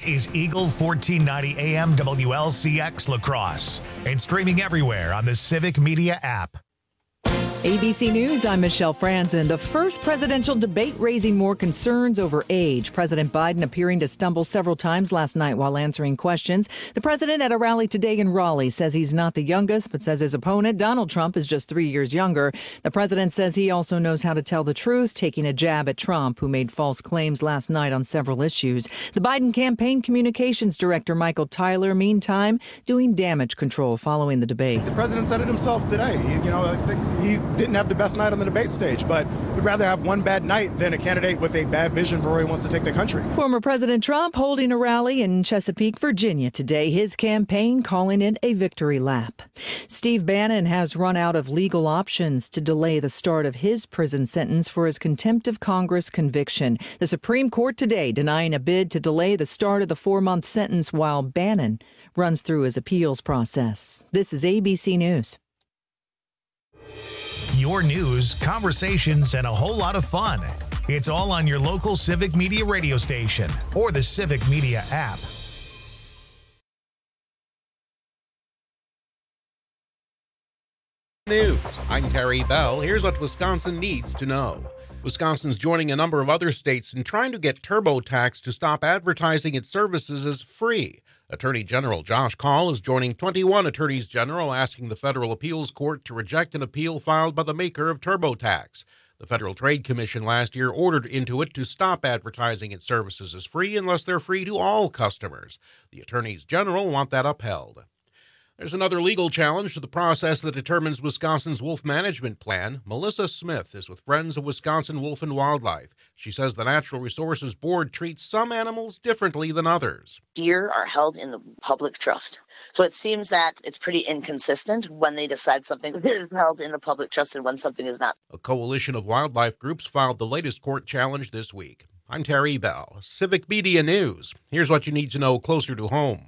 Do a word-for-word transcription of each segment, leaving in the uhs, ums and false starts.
is Eagle fourteen ninety A M W L C X La Crosse and streaming everywhere on the Civic Media app. A B C News, I'm Michelle Franzen. The first presidential debate raising more concerns over age. President Biden appearing to stumble several times last night while answering questions. The president at a rally today in Raleigh says he's not the youngest, but says his opponent, Donald Trump, is just three years younger. The president says he also knows how to tell the truth, taking a jab at Trump, who made false claims last night on several issues. The Biden campaign communications director, Michael Tyler, meantime, doing damage control following the debate. The president said it himself today. He, you know, I think he didn't have the best night on the debate stage, but would rather have one bad night than a candidate with a bad vision for where he wants to take the country. Former President Trump holding a rally in Chesapeake, Virginia today, his campaign calling it a victory lap. Steve Bannon has run out of legal options to delay the start of his prison sentence for his contempt of Congress conviction. The Supreme Court today denying a bid to delay the start of the four-month sentence while Bannon runs through his appeals process. This is A B C News. Your news, conversations, and a whole lot of fun. It's all on your local Civic Media radio station or the Civic Media app. News. I'm Terry Bell. Here's what Wisconsin needs to know. Wisconsin's joining a number of other states in trying to get TurboTax to stop advertising its services as free. Attorney General Josh Kaul is joining twenty-one attorneys general asking the Federal Appeals Court to reject an appeal filed by the maker of TurboTax. The Federal Trade Commission last year ordered Intuit to stop advertising its services as free unless they're free to all customers. The attorneys general want that upheld. There's another legal challenge to the process that determines Wisconsin's wolf management plan. Melissa Smith is with Friends of Wisconsin Wolf and Wildlife. She says the Natural Resources Board treats some animals differently than others. Deer are held in the public trust. So it seems that it's pretty inconsistent when they decide something is held in the public trust and when something is not. A coalition of wildlife groups filed the latest court challenge this week. I'm Terry Bell, Civic Media News. Here's what you need to know closer to home.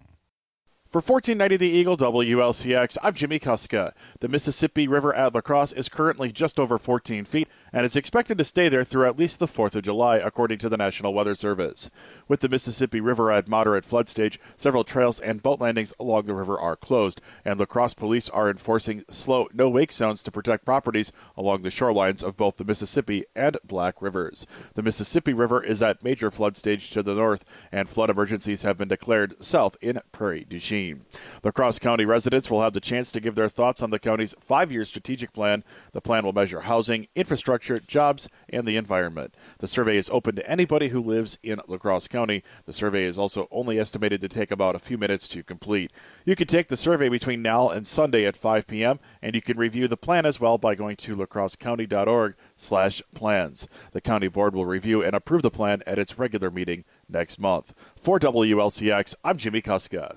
For fourteen ninety The Eagle W L C X, I'm Jimmy Kuska. The Mississippi River at La Crosse is currently just over fourteen feet and is expected to stay there through at least the fourth of July, according to the National Weather Service. With the Mississippi River at moderate flood stage, several trails and boat landings along the river are closed, and La Crosse police are enforcing slow no-wake zones to protect properties along the shorelines of both the Mississippi and Black Rivers. The Mississippi River is at major flood stage to the north, and flood emergencies have been declared south in Prairie du Chien. La Crosse County residents will have the chance to give their thoughts on the county's five-year strategic plan. The plan will measure housing, infrastructure, jobs, and the environment. The survey is open to anybody who lives in La Crosse County. The survey is also only estimated to take about a few minutes to complete. You can take the survey between now and Sunday at five p.m., and you can review the plan as well by going to lacrossecounty.org slash plans. The county board will review and approve the plan at its regular meeting next month. For W L C X, I'm Jimmy Kuska.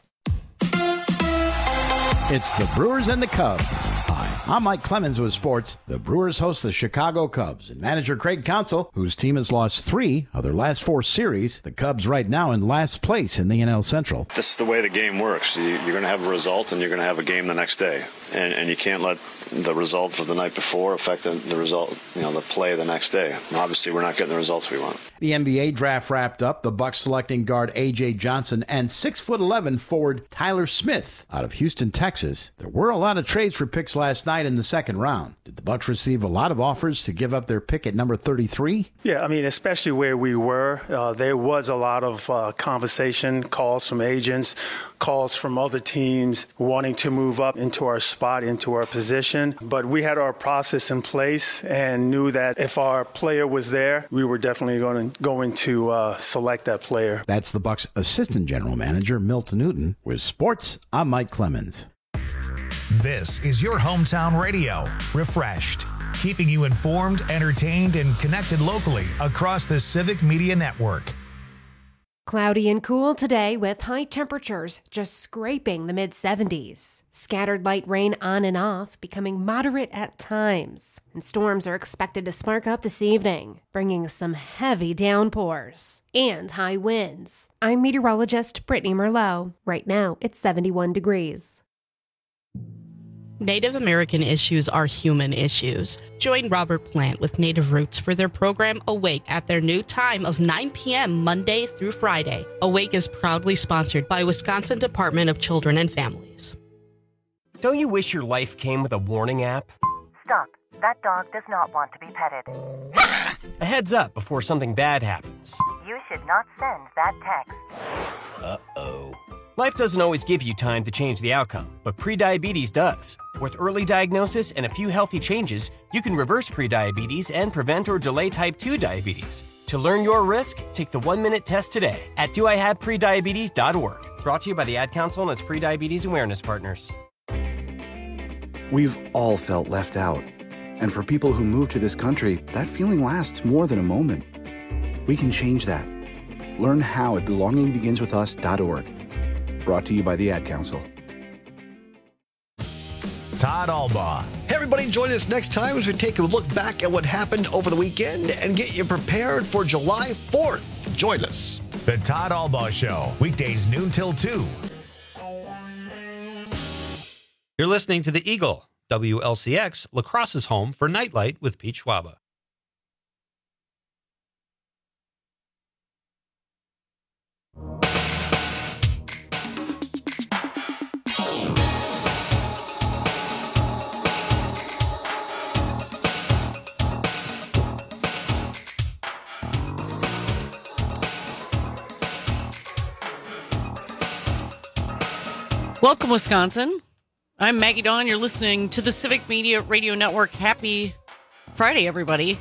It's the Brewers and the Cubs. Hi, I'm Mike Clemens with sports. The Brewers host the Chicago Cubs, and manager Craig Counsell, whose team has lost three of their last four series. The Cubs right now in last place in the N L Central. This is the way the game works. You, you're going to have a result, and you're going to have a game the next day. And, and you can't let the result of the night before affect the, the result, you know, the play the next day. And obviously, we're not getting the results we want. The N B A draft wrapped up. The Bucks selecting guard A J Johnson and six foot eleven forward Tyler Smith out of Houston, Texas. There were a lot of trades for picks last night in the second round. Did the Bucks receive a lot of offers to give up their pick at number thirty-three? Yeah, I mean, especially where we were, uh, there was a lot of uh, conversation, calls from agents, calls from other teams wanting to move up into our spot, into our position. But we had our process in place and knew that if our player was there, we were definitely going to, going to uh, select that player. That's the Bucks assistant general manager, Milt Newton. With sports, I'm Mike Clemens. This is your hometown radio, Refreshed, keeping you informed, entertained, and connected locally across the Civic Media Network. Cloudy and cool today with high temperatures just scraping the mid seventies. Scattered light rain on and off, becoming moderate at times. And storms are expected to spark up this evening, bringing some heavy downpours and high winds. I'm meteorologist Brittany Merlot. Right now, it's seventy-one degrees. Native American issues are human issues. Join Robert Plant with Native Roots for their program Awake at their new time of nine p.m. Monday through Friday. Awake is proudly sponsored by Wisconsin Department of Children and Families. Don't you wish your life came with a warning app? Stop. That dog does not want to be petted. A heads up before something bad happens. You should not send that text. Uh-oh. Life doesn't always give you time to change the outcome, but prediabetes does. With early diagnosis and a few healthy changes, you can reverse prediabetes and prevent or delay type two diabetes. To learn your risk, take the one-minute test today at do I have prediabetes dot org. Brought to you by the Ad Council and its prediabetes awareness partners. We've all felt left out. And for people who move to this country, that feeling lasts more than a moment. We can change that. Learn how at belonging begins with us dot org. Brought to you by the Ad Council. Todd Albaugh. Hey, everybody, join us next time as we take a look back at what happened over the weekend and get you prepared for July fourth. Join us. The Todd Albaugh Show, weekdays noon till two. You're listening to The Eagle, W L C X, La Crosse's home for Nightlight with Pete Schwaba. Welcome, Wisconsin. I'm Maggie Dawn. You're listening to the Civic Media Radio Network. Happy Friday, everybody.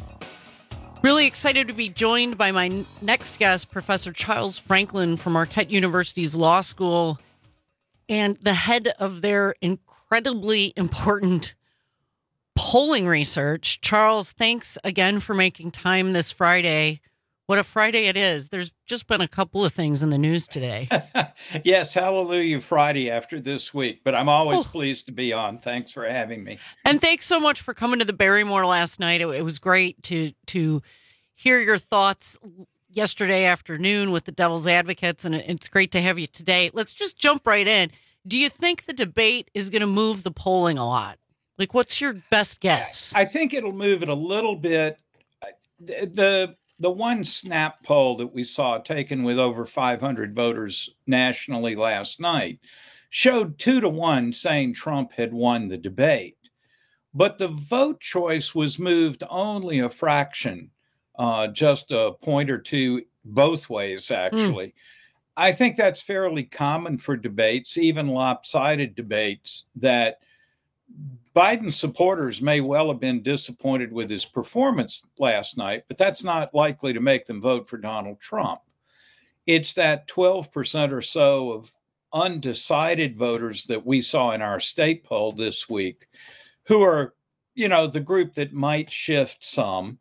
Really excited to be joined by my next guest, Professor Charles Franklin from Marquette University's Law School and the head of their incredibly important polling research. Charles, thanks again for making time this Friday. What a Friday it is. There's just been a couple of things in the news today. Yes, hallelujah Friday after this week, but I'm always oh. pleased to be on. Thanks for having me. And thanks so much for coming to the Barrymore last night. It, it was great to to hear your thoughts yesterday afternoon with the Devil's Advocates, and it, it's great to have you today. Let's just jump right in. Do you think the debate is going to move the polling a lot? Like, what's your best guess? I think it'll move it a little bit. The, the The one snap poll that we saw taken with over five hundred voters nationally last night showed two to one saying Trump had won the debate. But the vote choice was moved only a fraction, uh, just a point or two both ways, actually. Mm. I think that's fairly common for debates, even lopsided debates, that Biden supporters may well have been disappointed with his performance last night, but that's not likely to make them vote for Donald Trump. It's that twelve percent or so of undecided voters that we saw in our state poll this week, who are, you know, the group that might shift some,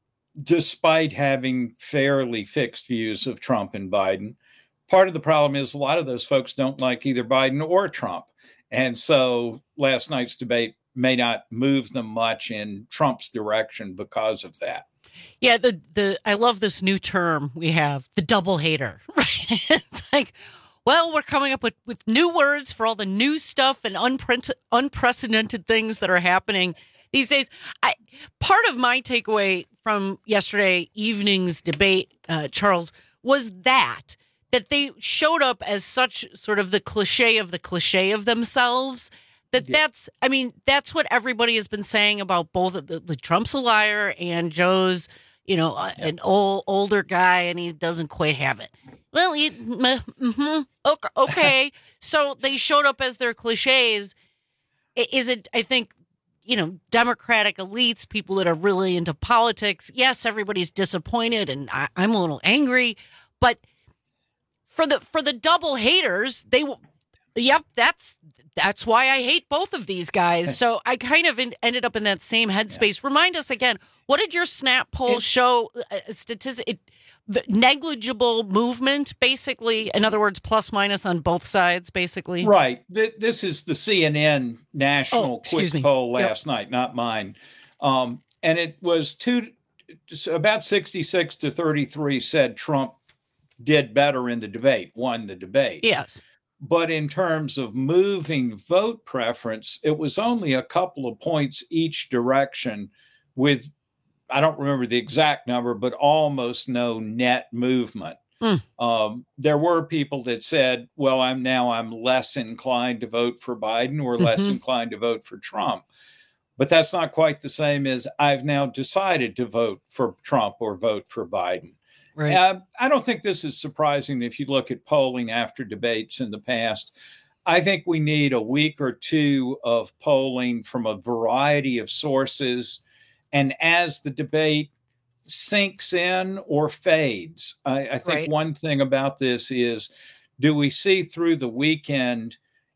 despite having fairly fixed views of Trump and Biden. Part of the problem is a lot of those folks don't like either Biden or Trump. And so last night's debate may not move them much in Trump's direction because of that. Yeah, the the I love this new term we have, the double hater, right? It's like, well, we're coming up with, with new words for all the new stuff and unpre- unprecedented things that are happening these days. I part of my takeaway from yesterday evening's debate, uh, Charles, was that that they showed up as such sort of the cliche of the cliche of themselves. That yeah. that's, I mean, that's what everybody has been saying about both the, the Trump's a liar and Joe's, you know, yeah. an old older guy and he doesn't quite have it. Well, he, mm-hmm, okay, okay. So they showed up as their cliches. Is it? I think, you know, Democratic elites, people that are really into politics. Yes, everybody's disappointed, and I, I'm a little angry, but for the for the double haters, they, yep, that's. That's why I hate both of these guys. So I kind of in, ended up in that same headspace. Yeah. Remind us again, what did your snap poll it, show? A statistic, it, the negligible movement, basically. In other words, plus minus on both sides, basically. Right. This is the C N N national oh, quick me. poll last yep. night, not mine. Um, and it was two, about sixty-six to thirty-three said Trump did better in the debate, won the debate. Yes. But in terms of moving vote preference, it was only a couple of points each direction with, I don't remember the exact number, but almost no net movement. Mm. Um, there were people that said, well, I'm now I'm less inclined to vote for Biden or less mm-hmm. inclined to vote for Trump. But that's not quite the same as I've now decided to vote for Trump or vote for Biden. Right. Uh, I don't think this is surprising if you look at polling after debates in the past. I think we need a week or two of polling from a variety of sources. And as the debate sinks in or fades, I, I think Right. one thing about this is, do we see through the weekend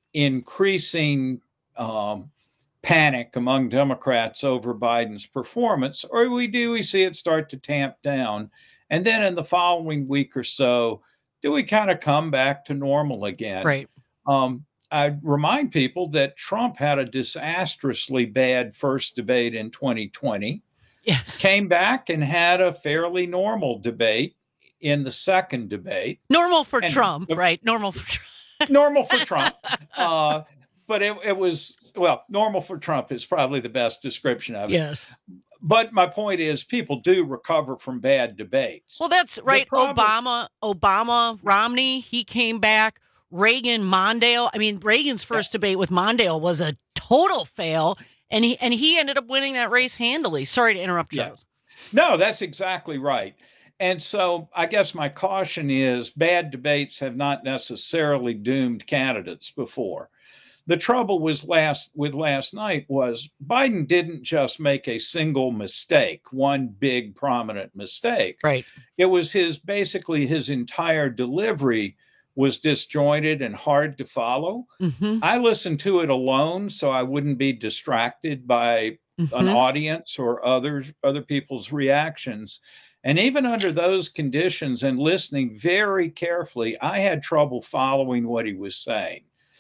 increasing um, panic among Democrats over Biden's performance, or we do we see it start to tamp down? And then in the following week or so, do we kind of come back to normal again? Right. Um, I remind people that Trump had a disastrously bad first debate in twenty twenty. Yes. Came back and had a fairly normal debate in the second debate. Normal for And Trump, the- right? Normal for Trump. Normal for Trump. Uh, but it, it was, well, normal for Trump is probably the best description of it. Yes. But my point is, people do recover from bad debates. Well, that's right. problem- Obama, Obama, Romney, he came back. Reagan, Mondale. I mean, Reagan's first debate with Mondale was a total fail, and he and he ended up winning that race handily. Sorry to interrupt, Yeah. Charles. No, that's exactly right. And so I guess my caution is bad debates have not necessarily doomed candidates before. The trouble was last with last night was Biden didn't just make a single mistake, one big prominent mistake. Right. It was his basically his entire delivery was disjointed and hard to follow. Mm-hmm. I listened to it alone so I wouldn't be distracted by Mm-hmm. an audience or others other people's reactions. And even under those conditions and listening very carefully, I had trouble following what he was saying.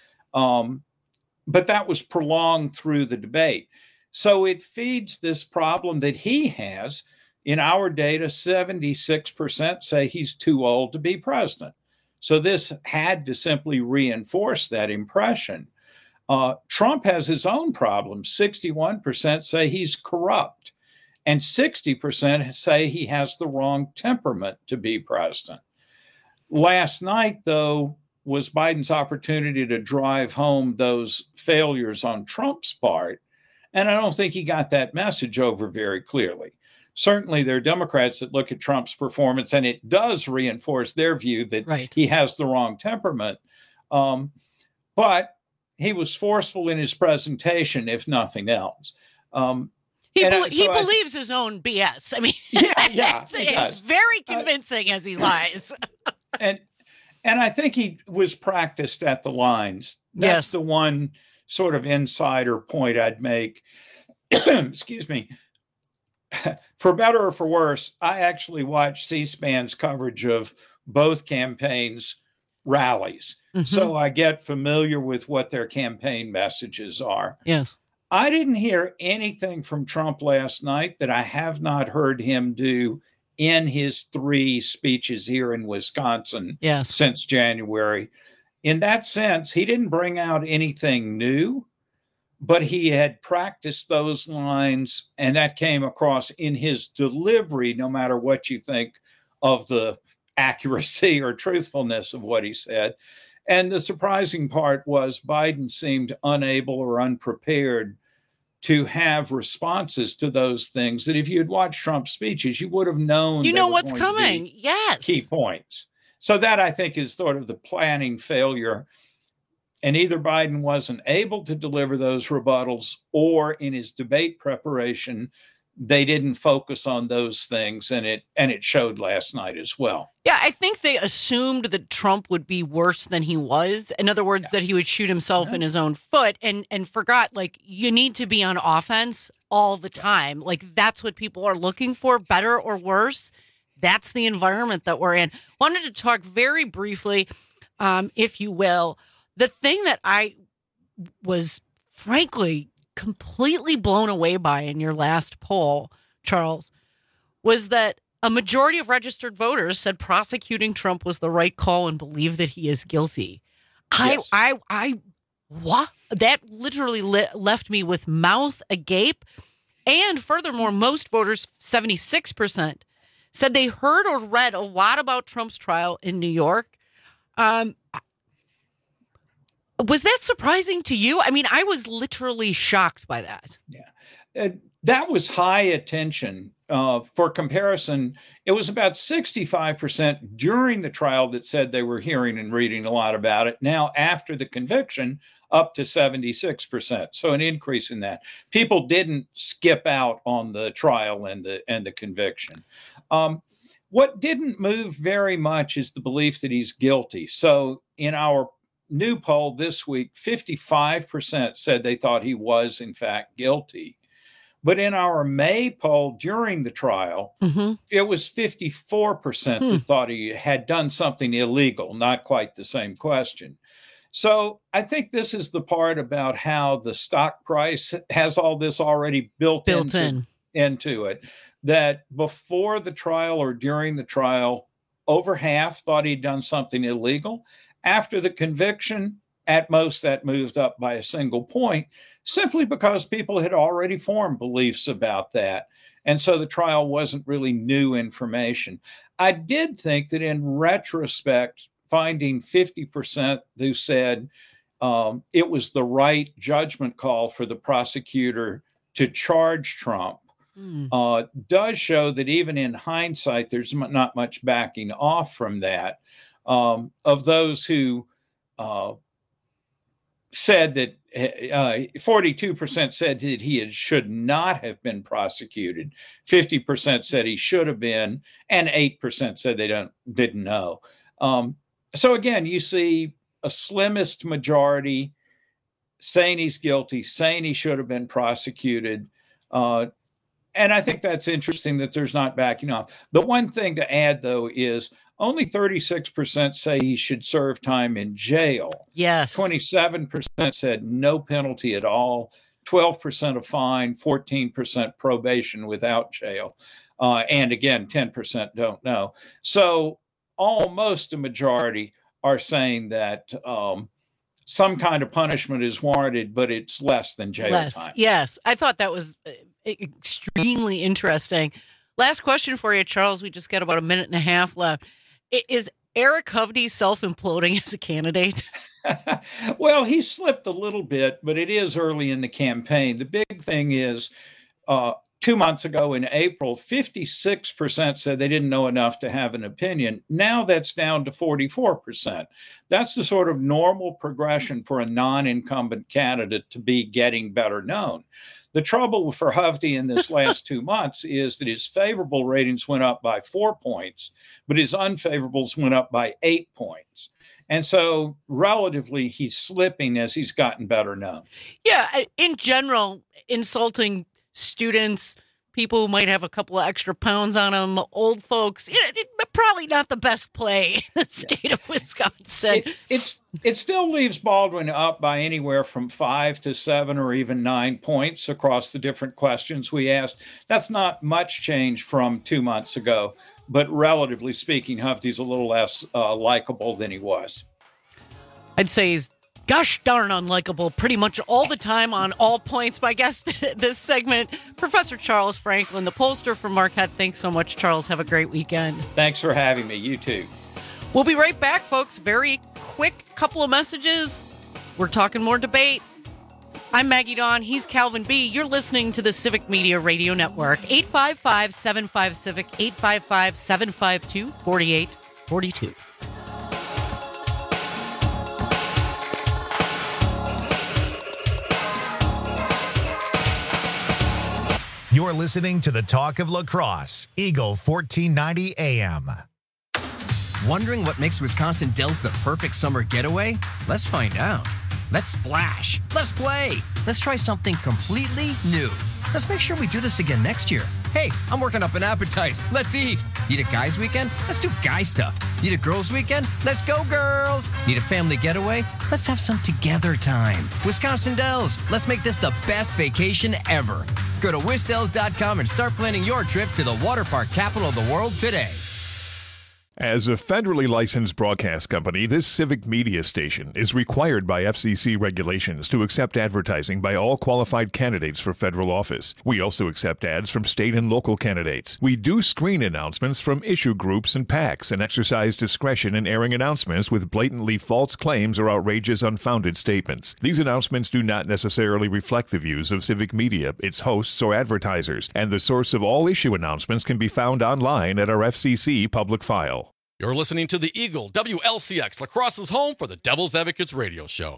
Um, but that was prolonged through the debate. So it feeds this problem that he has. In our data, seventy-six percent say he's too old to be president. So this had to simply reinforce that impression. Uh, Trump has his own problems. sixty-one percent say he's corrupt, and sixty percent say he has the wrong temperament to be president. Last night, though, was Biden's opportunity to drive home those failures on Trump's part, and I don't think he got that message over very clearly. Certainly, there are Democrats that look at Trump's performance, and it does reinforce their view that Right. he has the wrong temperament. Um, but he was forceful in his presentation, if nothing else. Um, He, and, uh, bel- he so I- believes his own B S. I mean, Yeah, yeah, it's, he it's does. very convincing as he lies. and and I think he was practiced at the lines. That's Yes. the one sort of insider point I'd make. Excuse me. For better or for worse, I actually watched C-SPAN's coverage of both campaigns' rallies. Mhm. So I get familiar with what their campaign messages are. Yes. I didn't hear anything from Trump last night that I have not heard him do in his three speeches here in Wisconsin Yes. since January. In that sense, he didn't bring out anything new, but he had practiced those lines, and that came across in his delivery, no matter what you think of the accuracy or truthfulness of what he said. And the surprising part was Biden seemed unable or unprepared to have responses to those things that if you had watched Trump's speeches, you would have known. You they know were what's going to be coming. Yes. Key points. So that, I think, is sort of the planning failure. And either Biden wasn't able to deliver those rebuttals, or in his debate preparation, they didn't focus on those things, and it and it showed last night as well. Yeah, I think they assumed that Trump would be worse than he was. In other words, that he would shoot himself in his own foot, and and forgot, like, you need to be on offense all the time. Like, that's what people are looking for, better or worse. That's the environment that we're in. Wanted to talk very briefly, um, if you will. The thing that I was, frankly, completely blown away by in your last poll, Charles, was that a majority of registered voters said prosecuting Trump was the right call and believe that he is guilty. I, Yes. I, I, what? That literally le- left me with mouth agape. And furthermore, most voters, seventy-six percent, said they heard or read a lot about Trump's trial in New York. Um, was that surprising to you? I mean, I was literally shocked by that. Yeah. Uh, that was high attention. Uh, for comparison, it was about sixty-five percent during the trial that said they were hearing and reading a lot about it. Now, after the conviction, up to seventy-six percent. So an increase in that. People didn't skip out on the trial and the and the conviction. Um, what didn't move very much is the belief that he's guilty. So in our new poll this week, fifty-five percent said they thought he was, in fact, guilty. But in our May poll during the trial, mm-hmm. it was fifty-four percent hmm. that thought he had done something illegal, not quite the same question. So I think this is the part about how the stock price has all this already built, built into, in. into it, that before the trial or during the trial, over half thought he'd done something illegal. After the conviction, at most that moved up by a single point, simply because people had already formed beliefs about that. And so the trial wasn't really new information. I did think that in retrospect, finding fifty percent who said um, it was the right judgment call for the prosecutor to charge Trump mm. uh, does show that even in hindsight, there's not much backing off from that. Um, of those who uh, said that uh, forty-two percent said that he had, should not have been prosecuted, fifty percent said he should have been, and eight percent said they don't didn't know. Um, so again, you see a slimmest majority saying he's guilty, saying he should have been prosecuted. Uh, and I think that's interesting that there's not backing off. The one thing to add, though, is only thirty-six percent say he should serve time in jail. Yes. twenty-seven percent said no penalty at all, twelve percent a fine, fourteen percent probation without jail. Uh, and again, ten percent don't know. So almost a majority are saying that um, some kind of punishment is warranted, but it's less than jail less. time. Yes. I thought that was extremely interesting. Last question for you, Charles. We just got about a minute and a half left. Is Eric Hovde self-imploding as a candidate? Well, he slipped a little bit, but it is early in the campaign. The big thing is uh, two months ago in April, fifty-six percent said they didn't know enough to have an opinion. Now that's down to forty-four percent. That's the sort of normal progression for a non-incumbent candidate to be getting better known. The trouble for Hovde in this last two months is that his favorable ratings went up by four points, but his unfavorables went up by eight points. And so relatively, he's slipping as he's gotten better known. Yeah, in general, insulting students, people who might have a couple of extra pounds on them, old folks, you know, it, probably not the best play in the state yeah. of Wisconsin. It, it's it still leaves Baldwin up by anywhere from five to seven or even nine points across the different questions we asked. That's not much change from two months ago, but relatively speaking, Hovde's a little less uh, likable than he was. I'd say he's gosh darn unlikable pretty much all the time on all points. My guest this segment, Professor Charles Franklin, the pollster from Marquette. Thanks so much, Charles. Have a great weekend. Thanks for having me. You too. We'll be right back, folks. Very quick couple of messages. We're talking more debate. I'm Maggie Dawn. He's Calvin B. You're listening to the Civic Media Radio Network. eight five five, seven five, Civic, eight five five, seven five two, four eight four two. You're listening to the Talk of La Crosse, Eagle fourteen ninety A M. Wondering what makes Wisconsin Dells the perfect summer getaway? Let's find out. Let's splash. Let's play. Let's try something completely new. Let's make sure we do this again next year. Hey, I'm working up an appetite. Let's eat. Need a guys weekend? Let's do guy stuff. Need a girls weekend? Let's go girls. Need a family getaway? Let's have some together time. Wisconsin Dells, let's make this the best vacation ever. Go to wisdells dot com and start planning your trip to the water park capital of the world today. As a federally licensed broadcast company, this civic media station is required by F C C regulations to accept advertising by all qualified candidates for federal office. We also accept ads from state and local candidates. We do screen announcements from issue groups and PACs and exercise discretion in airing announcements with blatantly false claims or outrageous, unfounded statements. These announcements do not necessarily reflect the views of civic media, its hosts, or advertisers, and the source of all issue announcements can be found online at our F C C public file. You're listening to the Eagle, W L C X, La Crosse's home for the Devil's Advocates radio show.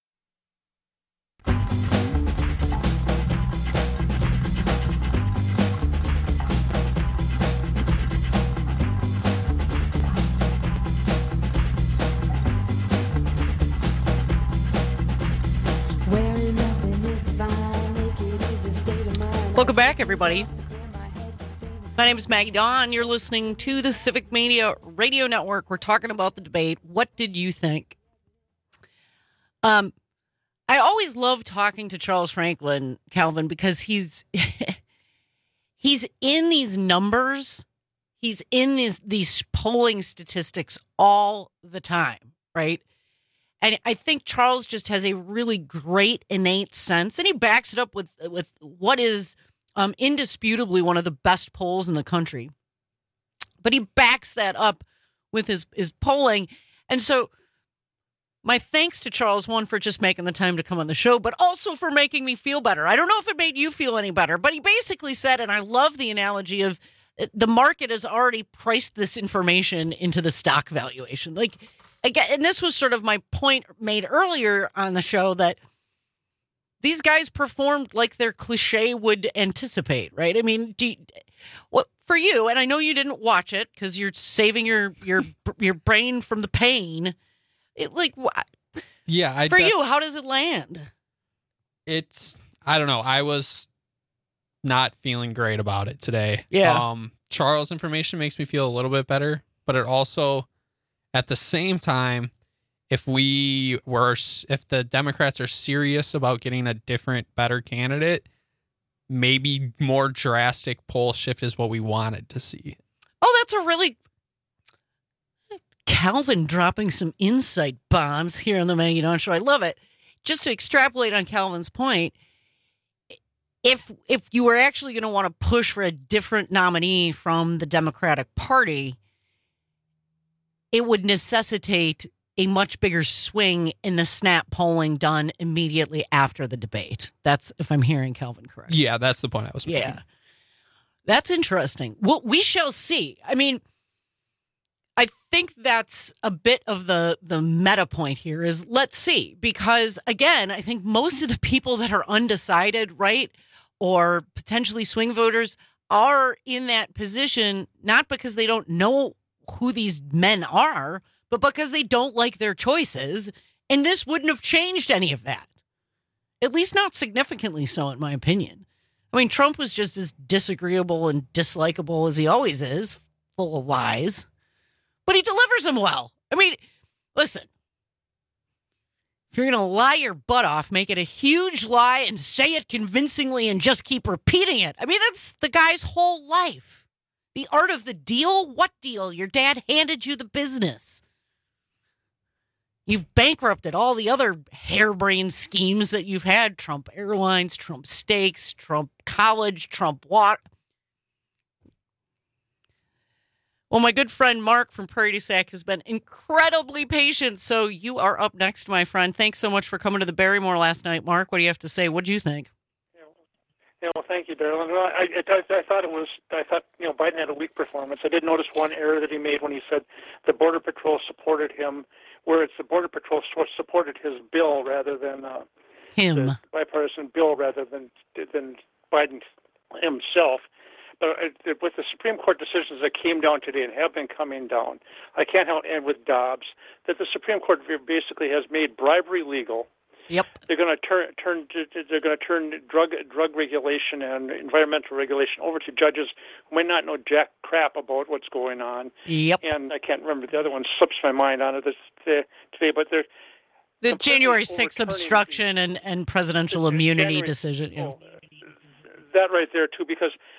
Welcome back, everybody. My name is Maggie Dawn. You're listening to the Civic Media Radio Network. We're talking about the debate. What did you think? Um, I always love talking to Charles Franklin, Calvin, because he's he's in these numbers. He's in these, these polling statistics all the time, right? And I think Charles just has a really great innate sense, and he backs it up with with what is Um, indisputably one of the best polls in the country. But he backs that up with his, his polling. And so my thanks to Charles, one, for just making the time to come on the show, but also for making me feel better. I don't know if it made you feel any better, but he basically said, and I love the analogy of the market has already priced this information into the stock valuation. Like, again, and this was sort of my point made earlier on the show, that these guys performed like their cliche would anticipate, right? I mean, do you, what for you? And I know you didn't watch it because you're saving your your your brain from the pain. It, like, what? Yeah, I for def- you, how does it land? It's I don't know. I was not feeling great about it today. Yeah. Um, Charles' information makes me feel a little bit better, but it also, at the same time, if we were, if the Democrats are serious about getting a different, better candidate, maybe more drastic poll shift is what we wanted to see. Oh, that's a really Calvin dropping some insight bombs here on the Maggie Dawn Show. I love it. Just to extrapolate on Calvin's point, if if you were actually going to want to push for a different nominee from the Democratic Party, it would necessitate a much bigger swing in the snap polling done immediately after the debate. That's if I'm hearing Calvin correct. Yeah, that's the point I was making. Yeah. That's interesting. Well, we shall see. I mean, I think that's a bit of the, the meta point here is let's see. Because, again, I think most of the people that are undecided, right, or potentially swing voters are in that position not because they don't know who these men are, but because they don't like their choices, and this wouldn't have changed any of that. At least not significantly so, in my opinion. I mean, Trump was just as disagreeable and dislikable as he always is, full of lies, but he delivers them well. I mean, listen, if you're going to lie your butt off, make it a huge lie and say it convincingly and just keep repeating it. I mean, that's the guy's whole life. The art of the deal? What deal? Your dad handed you the business. You've bankrupted all the other harebrained schemes that you've had. Trump Airlines, Trump Steaks, Trump College, Trump Water. Well, my good friend Mark from Prairie du Sac has been incredibly patient. So you are up next, my friend. Thanks so much for coming to the Barrymore last night, Mark. What do you have to say? What do you think? Yeah, well, thank you, Darrell. I, I, I thought it was. I thought you know Biden had a weak performance. I did notice one error that he made when he said the Border Patrol supported him, whereas the Border Patrol supported his bill rather than uh, him, the bipartisan bill rather than than Biden himself. But uh, with the Supreme Court decisions that came down today and have been coming down, I can't help and with Dobbs that the Supreme Court basically has made bribery legal. Yep. They're going to turn turn they're going to turn drug drug regulation and environmental regulation over to judges who might not know jack crap about what's going on. Yep. And I can't remember the other one. Slips my mind on it this today, but they're the January sixth obstruction and, and presidential immunity January, decision. Yeah. Oh, that right there too, because obstruction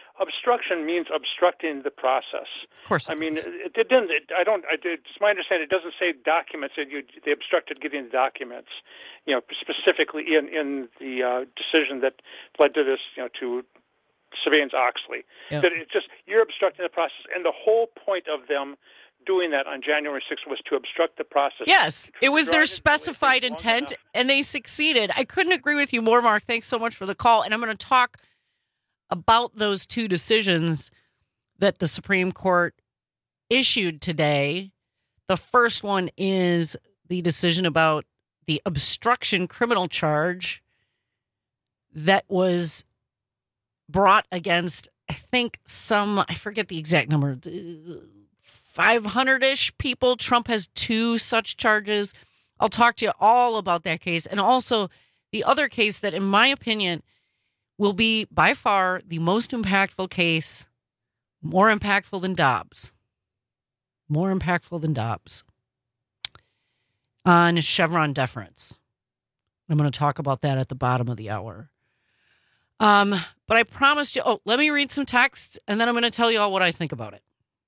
obstruction means obstructing the process. Of course. I mean, it, it didn't. It, I don't. I, it's my understanding. It doesn't say documents. That you they obstructed getting the documents. You know, specifically in in the uh, decision that led to this. You know, to Sarbanes-Oxley. Yep. That it's just you're obstructing the process, and the whole point of them doing that on January sixth was to obstruct the process. Yes, it was their specified intent, and they succeeded. I couldn't agree with you more, Mark. Thanks so much for the call. And I'm going to talk about those two decisions that the Supreme Court issued today. The first one is the decision about the obstruction criminal charge that was brought against, I think, some, I forget the exact number, five hundred-ish people. Trump has two such charges. I'll talk to you all about that case. And also the other case that, in my opinion, will be by far the most impactful case, more impactful than Dobbs. More impactful than Dobbs. On Chevron deference. I'm going to talk about that at the bottom of the hour. Um, but I promised you, oh, let me read some texts, and then I'm going to tell you all what I think about it.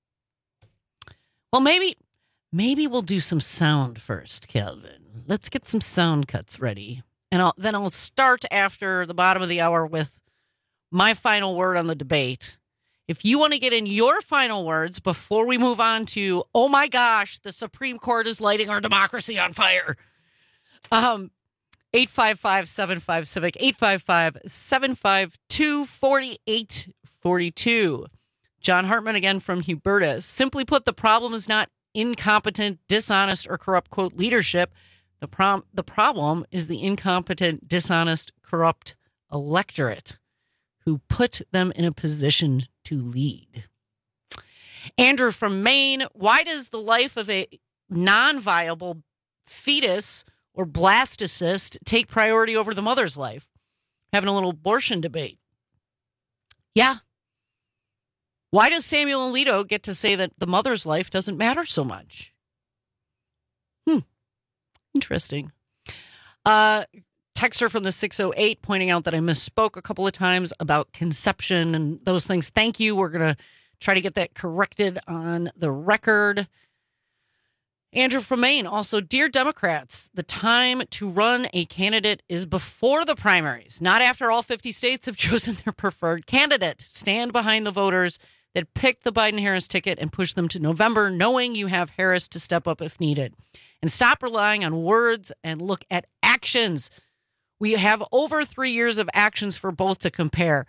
Well, maybe, maybe we'll do some sound first, Kelvin. Let's get some sound cuts ready. And I'll, then I'll start after the bottom of the hour with my final word on the debate. If you want to get in your final words before we move on to, oh my gosh, the Supreme Court is lighting our democracy on fire. Um, eight five five, seven five, civic, eight five five, seven five two, four eight four two. John Hartman again from Huberta. Simply put, the problem is not incompetent, dishonest, or corrupt, quote, leadership. The, prom- the problem is the incompetent, dishonest, corrupt electorate who put them in a position to lead. Andrew from Maine, why does the life of a non-viable fetus or blastocyst take priority over the mother's life? Having a little abortion debate. Yeah. Why does Samuel Alito get to say that the mother's life doesn't matter so much? Hmm. Interesting. Uh, texter from the six oh eight pointing out that I misspoke a couple of times about conception and those things. Thank you. We're going to try to get that corrected on the record. Andrew from Maine also, dear Democrats, the time to run a candidate is before the primaries, not after all fifty states have chosen their preferred candidate. Stand behind the voters that picked the Biden-Harris ticket and push them to November, knowing you have Harris to step up if needed. And stop relying on words and look at actions. We have over three years of actions for both to compare.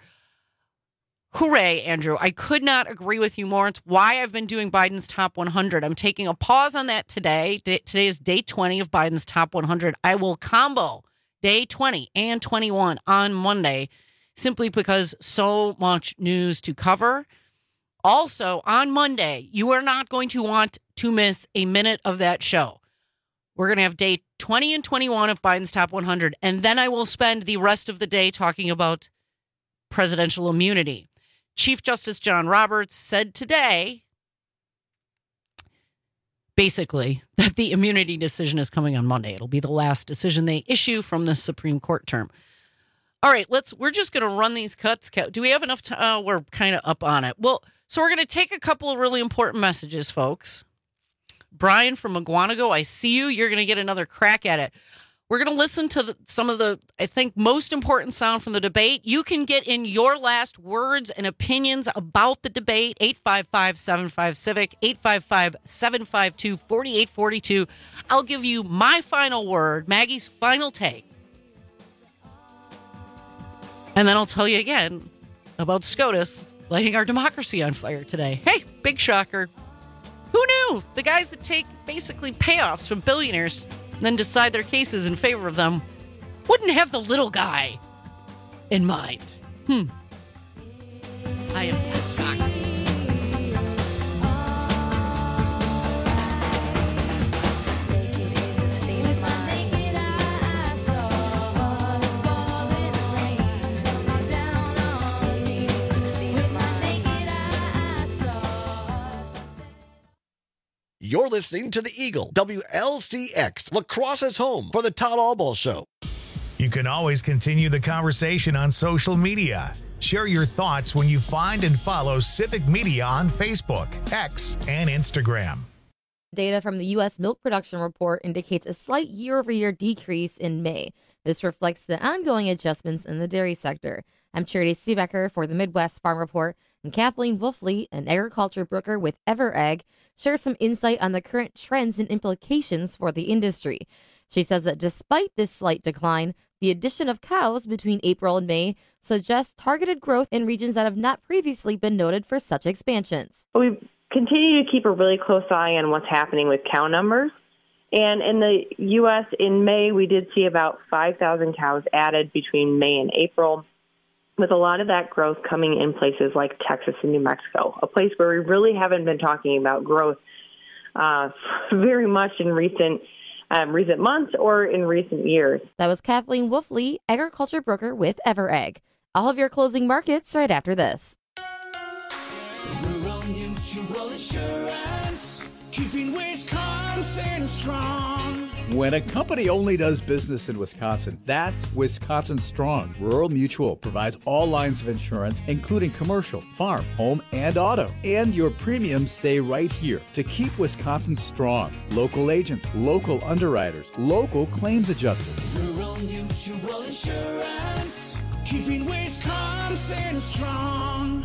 Hooray, Andrew. I could not agree with you more. It's why I've been doing Biden's Top one hundred. I'm taking a pause on that today. Today is day twenty of Biden's Top one hundred. I will combo day twenty and twenty-one on Monday simply because so much news to cover. Also, on Monday, you are not going to want to miss a minute of that show. We're going to have day twenty and twenty-one of Biden's Top one hundred, and then I will spend the rest of the day talking about presidential immunity. Chief Justice John Roberts said today, basically, that the immunity decision is coming on Monday. It'll be the last decision they issue from the Supreme Court term. All right, let's. We're just going to run these cuts. Do we have enough time? Uh, we're kind of up on it. Well, so we're going to take a couple of really important messages, folks. Brian from Maguanago, I see you. You're going to get another crack at it. We're going to listen to the, some of the, I think, most important sound from the debate. You can get in your last words and opinions about the debate. eight five five, seven five, civic, eight five five, seven five two, four eight four two. I'll give you my final word, Maggie's final take. And then I'll tell you again about SCOTUS lighting our democracy on fire today. Hey, big shocker. Who knew? The guys that take basically payoffs from billionaires and then decide their cases in favor of them wouldn't have the little guy in mind. Hmm. I am shocked. You're listening to the Eagle, W L C X, La Crosse's home for the Todd Albaugh Show. You can always continue the conversation on social media. Share your thoughts when you find and follow Civic Media on Facebook, X, and Instagram. Data from the U S Milk Production Report indicates a slight year-over-year decrease in May. This reflects the ongoing adjustments in the dairy sector. I'm Charity Seebecker for the Midwest Farm Report, and Kathleen Wolfley, an agriculture broker with EverEgg, shares some insight on the current trends and implications for the industry. She says that despite this slight decline, the addition of cows between April and May suggests targeted growth in regions that have not previously been noted for such expansions. We continue to keep a really close eye on what's happening with cow numbers. And in the U S in May, we did see about five thousand cows added between May and April, with a lot of that growth coming in places like Texas and New Mexico, a place where we really haven't been talking about growth uh, very much in recent Um, recent months or in recent years. That was Kathleen Wolfley, agriculture broker with EverEgg. I'll have your closing markets right after this. Rural Mutual Insurance, keeping Wisconsin strong. When a company only does business in Wisconsin, that's Wisconsin Strong. Rural Mutual provides all lines of insurance, including commercial, farm, home, and auto. And your premiums stay right here to keep Wisconsin strong. Local agents, local underwriters, local claims adjusters. Rural Mutual Insurance, keeping Wisconsin strong.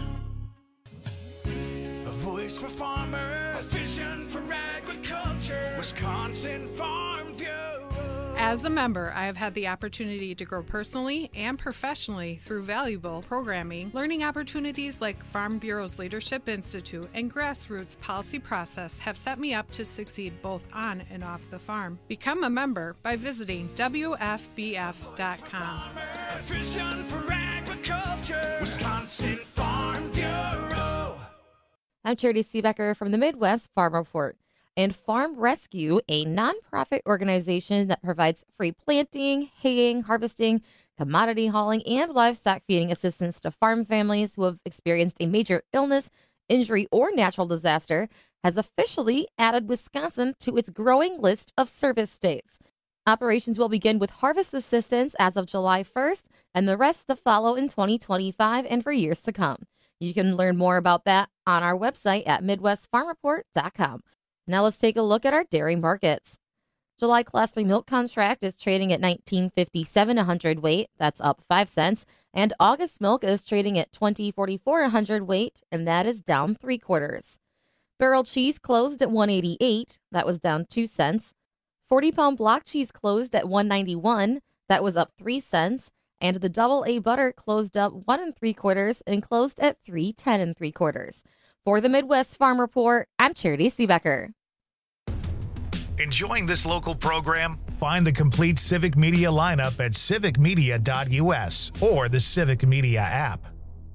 A voice for farmers, a vision for agriculture. Wisconsin Farm Bureau. As a member, I have had the opportunity to grow personally and professionally through valuable programming, learning opportunities like Farm Bureau's Leadership Institute and Grassroots Policy Process have set me up to succeed both on and off the farm. Become a member by visiting W F B F dot com. A vision for agriculture. Wisconsin Farm Bureau. I'm Charity Seebecker from the Midwest Farm Report. And Farm Rescue, a nonprofit organization that provides free planting, haying, harvesting, commodity hauling, and livestock feeding assistance to farm families who have experienced a major illness, injury, or natural disaster, has officially added Wisconsin to its growing list of service states. Operations will begin with harvest assistance as of July first, and the rest to follow in twenty twenty-five and for years to come. You can learn more about that on our website at midwest farm report dot com. Now let's take a look at our dairy markets. July Class three milk contract is trading at nineteen fifty-seven a hundredweight, that's up five cents, and August milk is trading at twenty forty-four a hundredweight, and that is down three quarters. Barrel cheese closed at one eighty-eight, that was down two cents. forty pound block cheese closed at one ninety-one, that was up three cents, and the double A butter closed up one and three quarters and closed at three ten and three quarters. For the Midwest Farm Report, I'm Charity Seebecker. Enjoying this local program? Find the complete Civic Media lineup at civic media dot U S or the Civic Media app.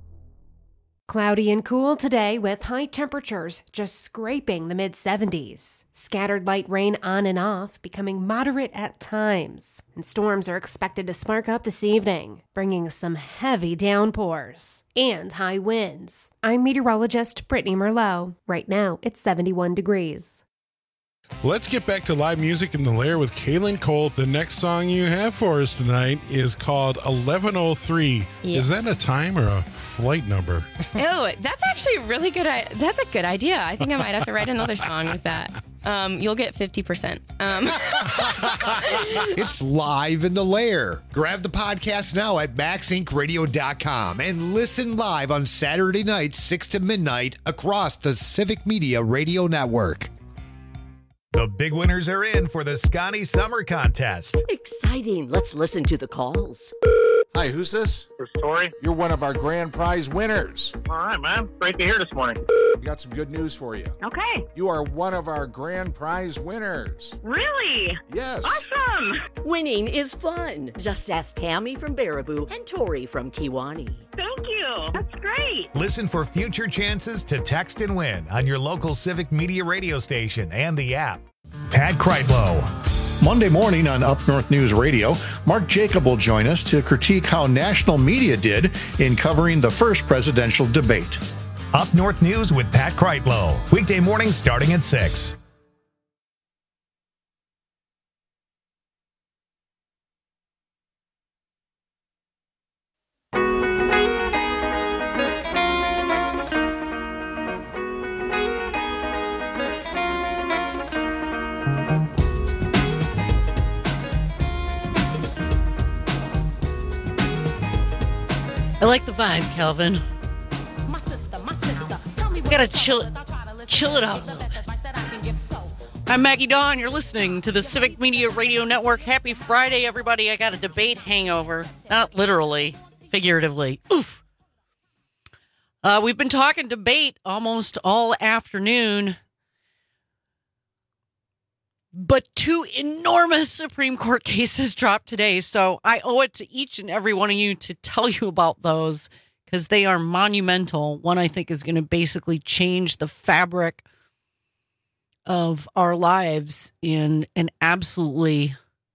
Cloudy and cool today with high temperatures just scraping the mid seventies. Scattered light rain on and off, becoming moderate at times. And storms are expected to spark up this evening, bringing some heavy downpours and high winds. I'm meteorologist Brittany Merlot. Right now, it's seventy-one degrees. Let's get back to live music in the Lair with Kaylin Cole. The next song you have for us tonight is called eleven oh three. Yes. Is that a time or a flight number? Oh, that's actually a really good. I- that's a good idea. I think I might have to write another song with that. Um, you'll get fifty percent. Um. It's live in the Lair. Grab the podcast now at max inc radio dot com and listen live on Saturday nights, six to midnight across the Civic Media Radio Network. The big winners are in for the Scotty Summer Contest. Exciting. Let's listen to the calls. Hi, who's this? This is Tori. You're one of our grand prize winners. All right, man. Great to hear this morning. We got some good news for you. Okay. You are one of our grand prize winners. Really? Yes. Awesome. Winning is fun. Just ask Tammy from Baraboo and Tori from Kiwani. Thank you. That's great. Listen for future chances to text and win on your local Civic Media radio station and the app. Pat Kreitlow. Monday morning on Up North News Radio, Mark Jacob will join us to critique how national media did in covering the first presidential debate. Up North News with Pat Kreitlow. Weekday mornings starting at six. I like the vibe, Calvin. We gotta chill, chill it out a little bit. I'm Maggie Dawn. You're listening to the Civic Media Radio Network. Happy Friday, everybody. I got a debate hangover. Not literally, figuratively. Oof. Uh, we've been talking debate almost all afternoon. But two enormous Supreme Court cases dropped today. So I owe it to each and every one of you to tell you about those because they are monumental. One, I think, is going to basically change the fabric of our lives in an absolutely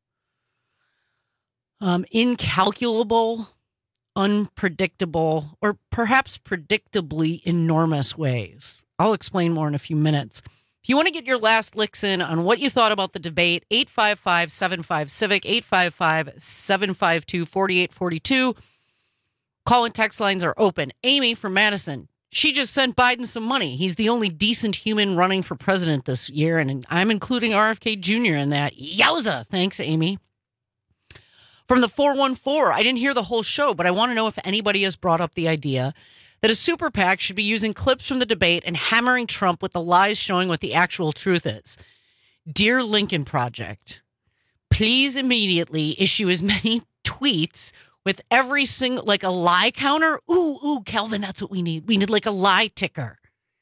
um, incalculable, unpredictable, or perhaps predictably enormous ways. I'll explain more in a few minutes. If you want to get your last licks in on what you thought about the debate, eight five five, seven five, CIVIC, eight five five, seven five two, four eight four two. Call and text lines are open. Amy from Madison. She just sent Biden some money. He's the only decent human running for president this year, and I'm including R F K Junior in that. Yowza! Thanks, Amy. From the four one four, I didn't hear the whole show, but I want to know if anybody has brought up the idea that a super PAC should be using clips from the debate and hammering Trump with the lies showing what the actual truth is. Dear Lincoln Project, please immediately issue as many tweets with every single, like a lie counter. Ooh, ooh, Calvin, that's what we need. We need like a lie ticker.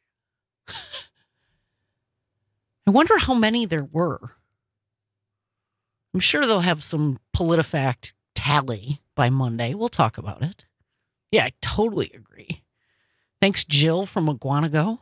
I wonder how many there were. I'm sure they'll have some PolitiFact tally by Monday. We'll talk about it. Yeah, I totally agree. Thanks, Jill from Aguanago.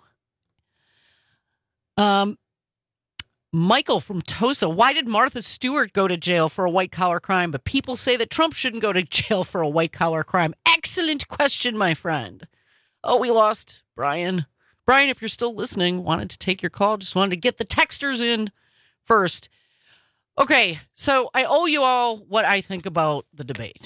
Um, Michael from Tosa. Why did Martha Stewart go to jail for a white-collar crime, but people say that Trump shouldn't go to jail for a white-collar crime? Excellent question, my friend. Oh, we lost Brian. Brian, if you're still listening, wanted to take your call. Just wanted to get the texters in first. Okay, so I owe you all what I think about the debate.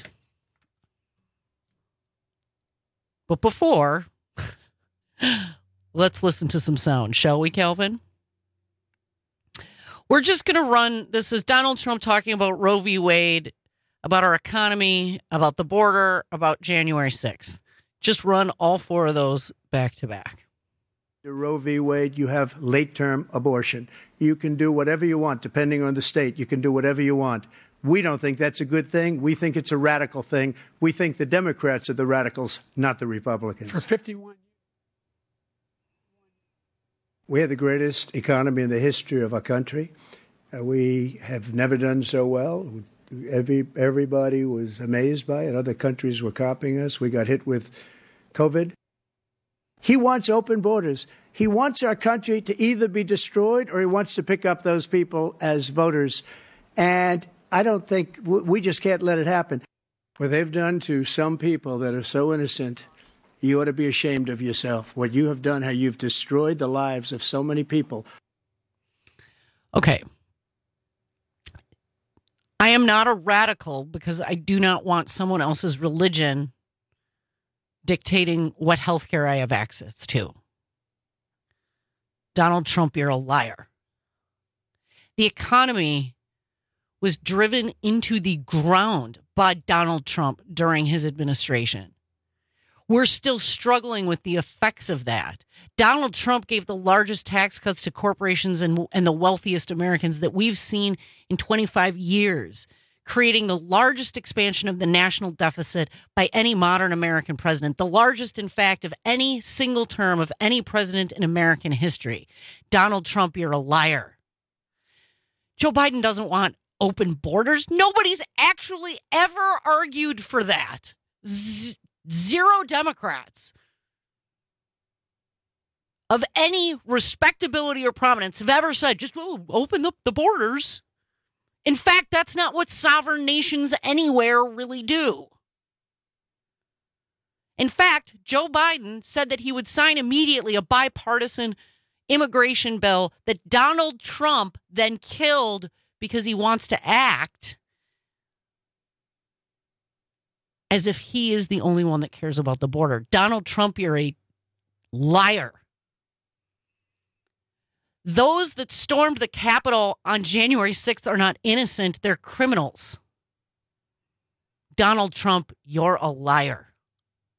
But before, let's listen to some sound, shall we, Calvin? We're just going to run, this is Donald Trump talking about Roe v. Wade, about our economy, about the border, about January sixth. Just run all four of those back to back. Roe v. Wade, you have late-term abortion. You can do whatever you want, depending on the state. You can do whatever you want. We don't think that's a good thing. We think it's a radical thing. We think the Democrats are the radicals, not the Republicans. For fifty-one. We have the greatest economy in the history of our country. Uh, we have never done so well. Every, everybody was amazed by it. Other countries were copying us. We got hit with COVID. He wants open borders. He wants our country to either be destroyed or he wants to pick up those people as voters. And I don't think we just can't let it happen. What they've done to some people that are so innocent, you ought to be ashamed of yourself. What you have done, how you've destroyed the lives of so many people. Okay. I am not a radical because I do not want someone else's religion dictating what healthcare I have access to. Donald Trump, you're a liar. The economy was driven into the ground by Donald Trump during his administration. We're still struggling with the effects of that. Donald Trump gave the largest tax cuts to corporations and, and the wealthiest Americans that we've seen in twenty-five years, creating the largest expansion of the national deficit by any modern American president, the largest, in fact, of any single term of any president in American history. Donald Trump, you're a liar. Joe Biden doesn't want open borders. Nobody's actually ever argued for that. Z- zero Democrats of any respectability or prominence have ever said, just oh, open up the borders. In fact, that's not what sovereign nations anywhere really do. In fact, Joe Biden said that he would sign immediately a bipartisan immigration bill that Donald Trump then killed because he wants to act as if he is the only one that cares about the border. Donald Trump, you're a liar. Those that stormed the Capitol on January sixth are not innocent. They're criminals. Donald Trump, you're a liar.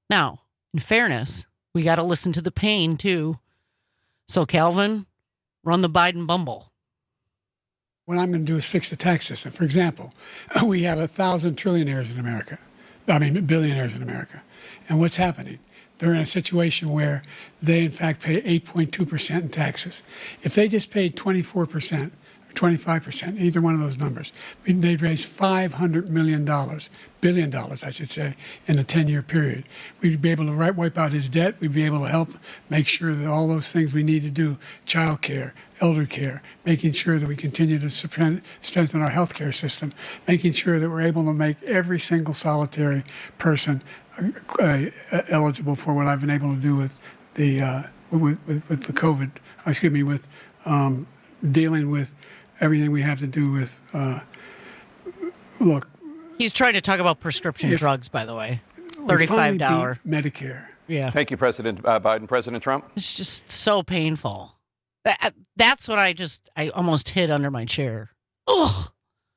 Now, in fairness, we got to listen to the pain, too. So, Calvin, run the Biden bumble. What I'm going to do is fix the tax system. For example, we have a thousand trillionaires in America. I mean, billionaires in America. And what's happening? They're in a situation where they, in fact, pay eight point two percent in taxes. If they just paid twenty-four percent or twenty-five percent, either one of those numbers, they'd raise five hundred million dollars, billion dollars, I should say, in a ten-year period. We'd be able to right, wipe out his debt. We'd be able to help make sure that all those things we need to do, child care, elder care, making sure that we continue to strengthen our health care system, making sure that we're able to make every single solitary person uh, eligible for what I've been able to do with the uh, with, with, with the COVID, excuse me, with um, dealing with everything we have to do with, uh, look. He's trying to talk about prescription if, drugs, by the way. thirty-five dollars. Medicare. Yeah. Thank you, President uh, Biden. President Trump. It's just so painful. That, that's what I just, I almost hid under my chair. Ugh.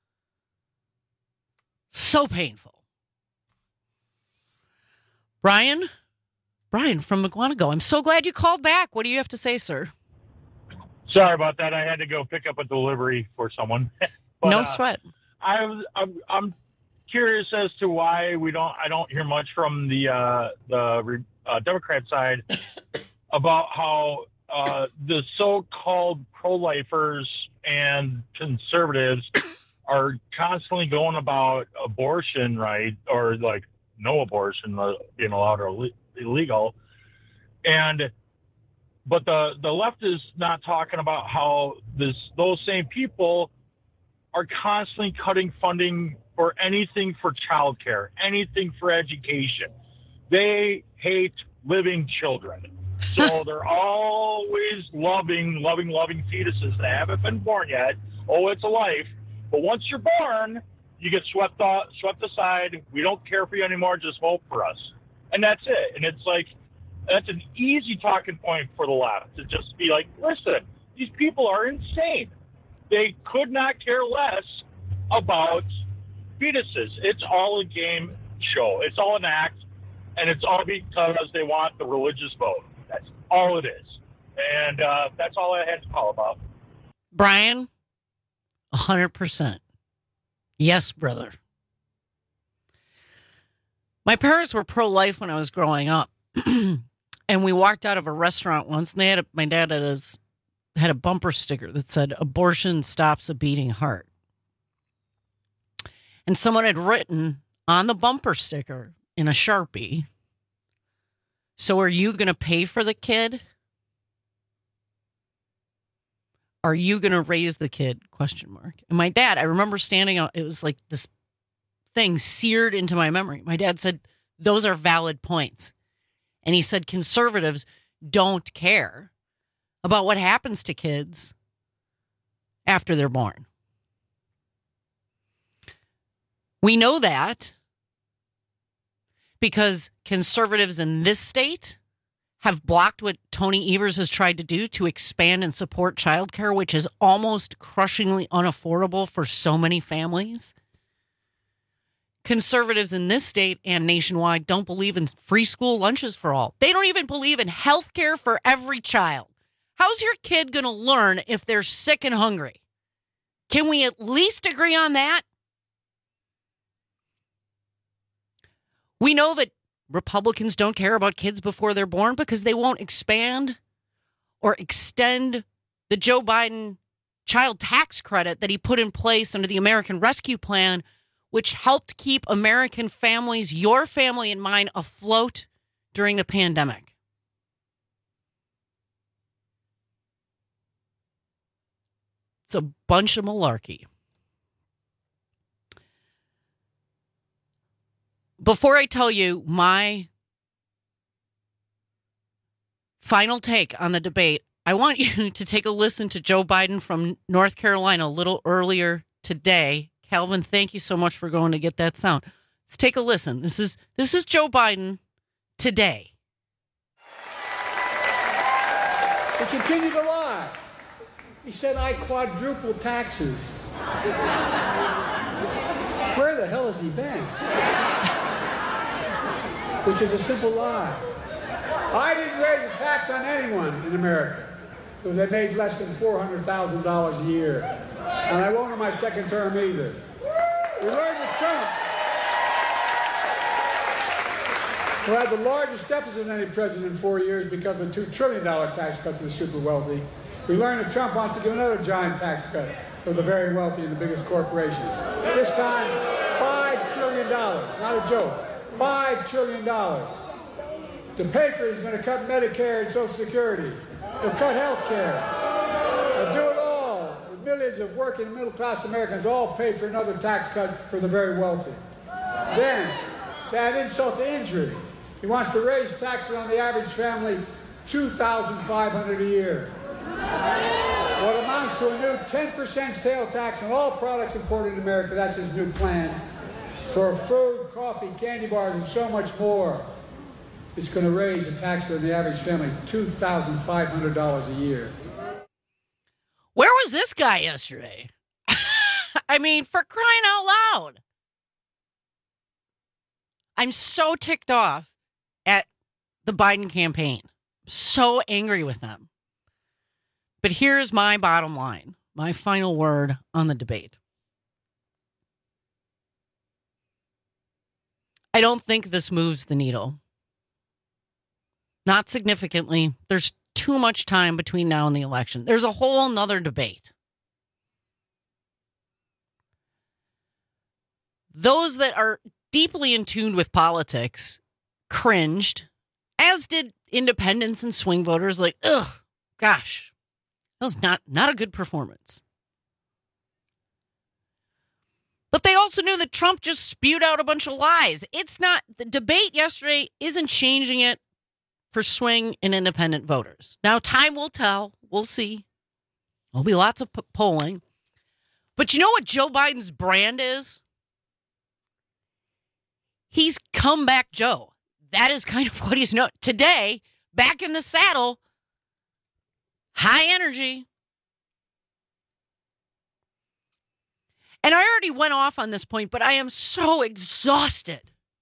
So painful. Brian? Brian from McGuanago. I'm so glad you called back. What do you have to say, sir? Sorry about that. I had to go pick up a delivery for someone. but, no uh, sweat. I was, I'm, I'm curious as to why we don't, I don't hear much from the, uh, the uh, Democrat side about how uh, the so-called pro-lifers and conservatives are constantly going about abortion, right? Or like no abortion being allowed or illegal. And, but the, the left is not talking about how this, those same people are constantly cutting funding for anything for childcare, anything for education. They hate living children. So they're always loving, loving, loving fetuses that haven't been born yet. Oh, it's a life. But once you're born, you get swept off, swept aside. We don't care for you anymore. Just vote for us. And that's it. And it's like, that's an easy talking point for the left to just be like, listen, these people are insane. They could not care less about fetuses. It's all a game show. It's all an act. And it's all because they want the religious vote. That's all it is. And uh, that's all I had to call about. Brian, one hundred percent. Yes, brother. My parents were pro-life when I was growing up. And we walked out of a restaurant once, and they had a, my dad had, his, had a bumper sticker that said, "Abortion stops a beating heart." And someone had written on the bumper sticker in a Sharpie, "So are you going to pay for the kid? Are you going to raise the kid?" Question mark. And my dad, I remember standing out, it was like this thing seared into my memory. My dad said, "Those are valid points." And he said, conservatives don't care about what happens to kids after they're born. We know that because conservatives in this state have blocked what Tony Evers has tried to do to expand and support childcare, which is almost crushingly unaffordable for so many families. Conservatives in this state and nationwide don't believe in free school lunches for all. They don't even believe in health care for every child. How's your kid going to learn if they're sick and hungry? Can we at least agree on that? We know that Republicans don't care about kids before they're born because they won't expand or extend the Joe Biden child tax credit that he put in place under the American Rescue Plan, which helped keep American families, your family and mine, afloat during the pandemic. It's a bunch of malarkey. Before I tell you my final take on the debate, I want you to take a listen to Joe Biden from North Carolina a little earlier today. Calvin, thank you so much for going to get that sound. Let's take a listen. This is this is Joe Biden today. He continued to lie. He said, "I quadrupled taxes." Where the hell has he been? which is a simple lie. I didn't raise a tax on anyone in America who they made less than four hundred thousand dollars a year. And I won't in my second term either. We learned that Trump, who had the largest deficit of any president in four years because of a two trillion dollars tax cut to the super wealthy, we learned that Trump wants to give another giant tax cut for the very wealthy and the biggest corporations. This time, five trillion dollars, not a joke, five trillion dollars. To pay for it, he's going to cut Medicare and Social Security. He'll cut health care. He'll do it all. With millions of working middle-class Americans all pay for another tax cut for the very wealthy. Then, to add insult to injury, he wants to raise taxes on the average family two thousand five dollars a year. What amounts to a new ten percent sales tax on all products imported in America. That's his new plan for food, coffee, candy bars, and so much more. It's going to raise the tax on the average family two thousand five hundred dollars a year. Where was this guy yesterday? I mean, for crying out loud. I'm so ticked off at the Biden campaign. So angry with them. But here's my bottom line, my final word on the debate. I don't think this moves the needle. Not significantly. There's too much time between now and the election. There's a whole nother debate. Those that are deeply in tune with politics cringed, as did independents and swing voters, like, ugh, gosh, that was not, not a good performance. But they also knew that Trump just spewed out a bunch of lies. It's not, the debate yesterday isn't changing it for swing and independent voters. Now, time will tell. We'll see. There'll be lots of p- polling. But you know what Joe Biden's brand is? He's comeback Joe. That is kind of what he's known. Today, back in the saddle, high energy. And I already went off on this point, but I am so exhausted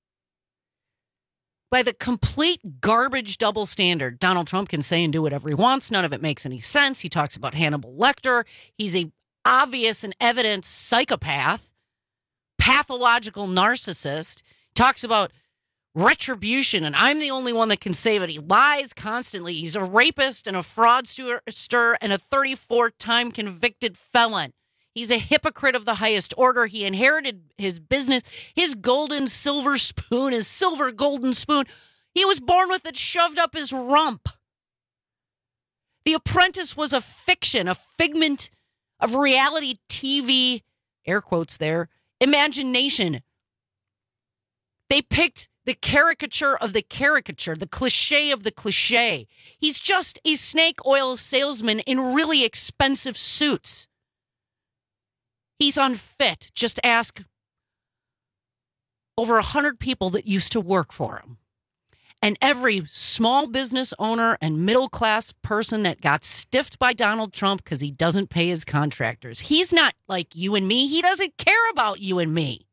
by the complete garbage double standard. Donald Trump can say and do whatever he wants. None of it makes any sense. He talks about Hannibal Lecter. He's a obvious and evident psychopath, pathological narcissist. Talks about retribution, and I'm the only one that can save it. He lies constantly. He's a rapist and a fraudster and a thirty-four time convicted felon. He's a hypocrite of the highest order. He inherited his business, his golden silver spoon, his silver golden spoon. He was born with it shoved up his rump. The Apprentice was a fiction, a figment of reality T V, air quotes there, imagination. They picked the caricature of the caricature, the cliche of the cliche. He's just a snake oil salesman in really expensive suits. He's unfit. Just ask over one hundred people that used to work for him. And every small business owner and middle-class person that got stiffed by Donald Trump because he doesn't pay his contractors. He's not like you and me. He doesn't care about you and me.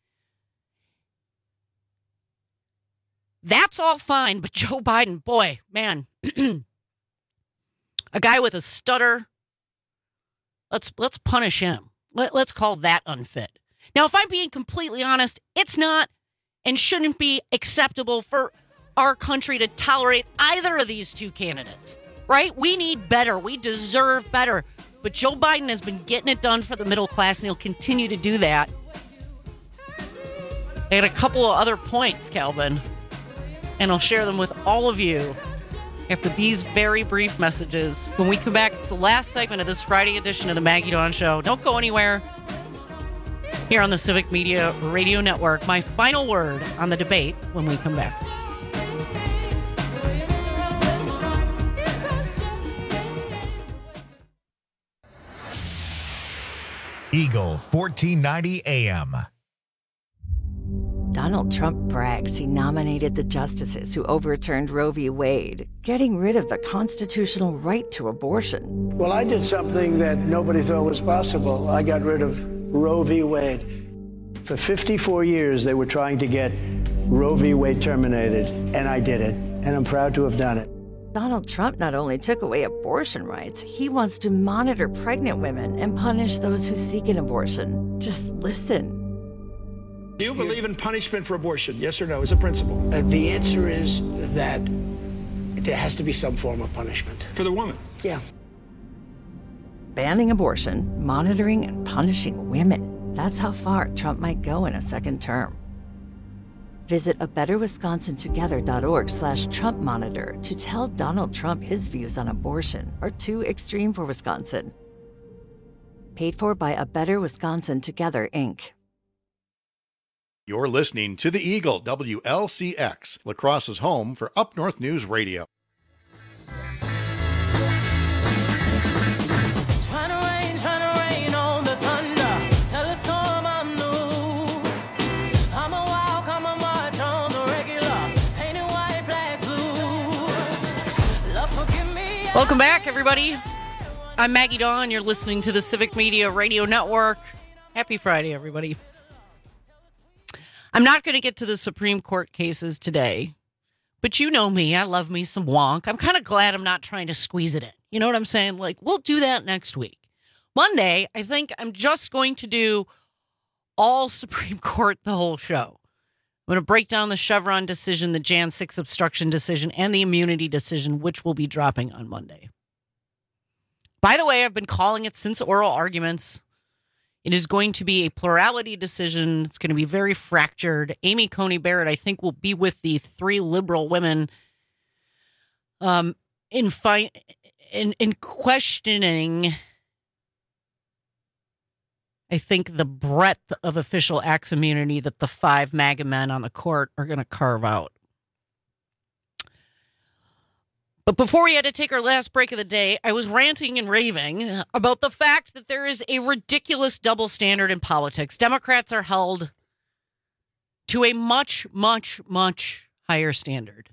That's all fine, but Joe Biden, boy, man, a guy with a stutter, let's let's punish him. Let, let's call that unfit. Now, if I'm being completely honest, it's not and shouldn't be acceptable for our country to tolerate either of these two candidates, right? We need better. We deserve better. But Joe Biden has been getting it done for the middle class, and he'll continue to do that. I had a couple of other points, Calvin, and I'll share them with all of you after these very brief messages. When we come back, it's the last segment of this Friday edition of the Maggie Dawn Show. Don't go anywhere. Here on the Civic Media Radio Network, my final word on the debate when we come back. Eagle fourteen ninety A M. Donald Trump brags he nominated the justices who overturned Roe v. Wade, getting rid of the constitutional right to abortion. Well, I did something that nobody thought was possible. I got rid of Roe v. Wade. For fifty-four years, they were trying to get Roe v. Wade terminated, and I did it, and I'm proud to have done it. Donald Trump not only took away abortion rights, he wants to monitor pregnant women and punish those who seek an abortion. Just listen. Do you believe in punishment for abortion? Yes or no, as a principle? Uh, the answer is that there has to be some form of punishment. For the woman? Yeah. Banning abortion, monitoring and punishing women. That's how far Trump might go in a second term. Visit a better wisconsin together dot org slash Trump monitor to tell Donald Trump his views on abortion are too extreme for Wisconsin. Paid for by A Better Wisconsin Together, Incorporated. You're listening to The Eagle, W L C X, La Crosse's home for Up North News Radio. Welcome back, everybody. I'm Maggie Dawn. You're listening to the Civic Media Radio Network. Happy Friday, everybody. I'm not going to get to the Supreme Court cases today, but you know me. I love me some wonk. I'm kind of glad I'm not trying to squeeze it in. You know what I'm saying? Like, we'll do that next week. Monday, I think I'm just going to do all Supreme Court the whole show. I'm going to break down the Chevron decision, the January sixth obstruction decision, and the immunity decision, which will be dropping on Monday. By the way, I've been calling it since oral arguments. It is going to be a plurality decision. It's going to be very fractured. Amy Coney Barrett, I think, will be with the three liberal women um, in, fi- in, in questioning, I think, the breadth of official acts immunity that the five MAGA men on the court are going to carve out. But before we had to take our last break of the day, I was ranting and raving about the fact that there is a ridiculous double standard in politics. Democrats are held to a much, much, much higher standard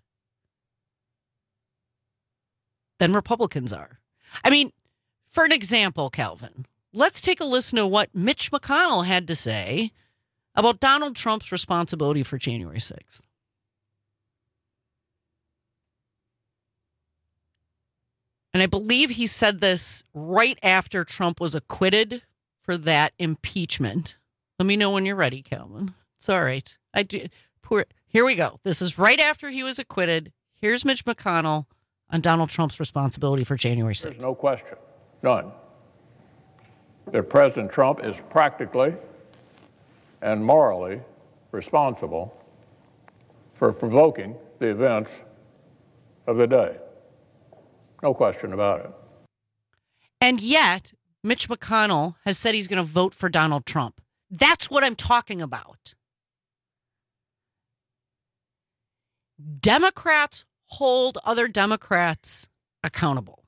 than Republicans are. I mean, for an example, Calvin, let's take a listen to what Mitch McConnell had to say about Donald Trump's responsibility for January sixth. And I believe he said this right after Trump was acquitted for that impeachment. Let me know when you're ready, Calvin. It's all right. I do. Poor, here we go. This is right after he was acquitted. Here's Mitch McConnell on Donald Trump's responsibility for January sixth. There's no question, none, that President Trump is practically and morally responsible for provoking the events of the day. No question about it. And yet, Mitch McConnell has said he's going to vote for Donald Trump. That's what I'm talking about. Democrats hold other Democrats accountable.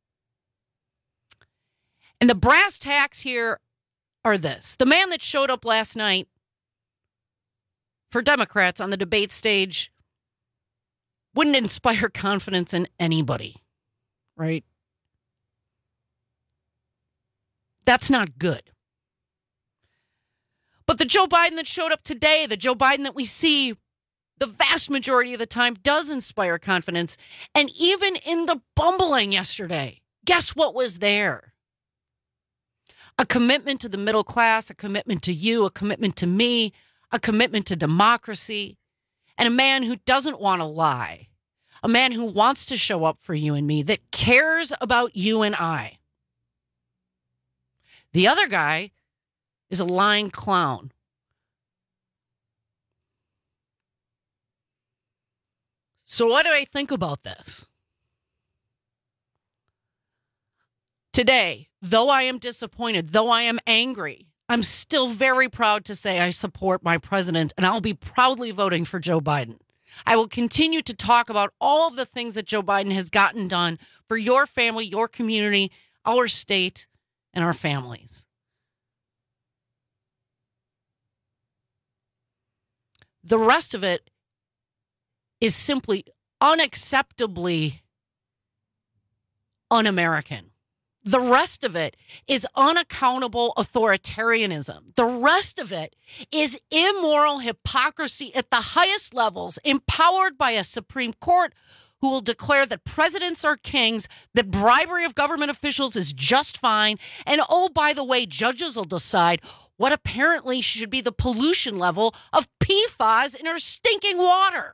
And the brass tacks here are this. The man that showed up last night for Democrats on the debate stage wouldn't inspire confidence in anybody. Right? That's not good. But the Joe Biden that showed up today, the Joe Biden that we see the vast majority of the time, does inspire confidence. And even in the bumbling yesterday, guess what was there? A commitment to the middle class, a commitment to you, a commitment to me, a commitment to democracy, and a man who doesn't want to lie. A man who wants to show up for you and me, that cares about you and I. The other guy is a lying clown. So what do I think about this? Today, though I am disappointed, though I am angry, I'm still very proud to say I support my president, and I'll be proudly voting for Joe Biden. I will continue to talk about all of the things that Joe Biden has gotten done for your family, your community, our state, and our families. The rest of it is simply unacceptably un-American. The rest of it is unaccountable authoritarianism. The rest of it is immoral hypocrisy at the highest levels, empowered by a Supreme Court who will declare that presidents are kings, that bribery of government officials is just fine, and oh, by the way, judges will decide what apparently should be the pollution level of P FAS in our stinking water.